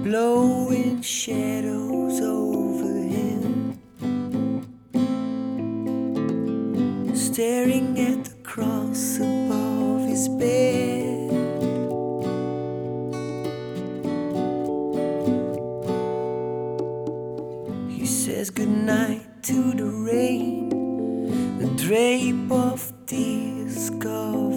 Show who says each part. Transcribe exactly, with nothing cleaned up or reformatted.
Speaker 1: blowing shadows over him, staring at the cross above his bed. He says goodnight to the rain, the drape of tears gone.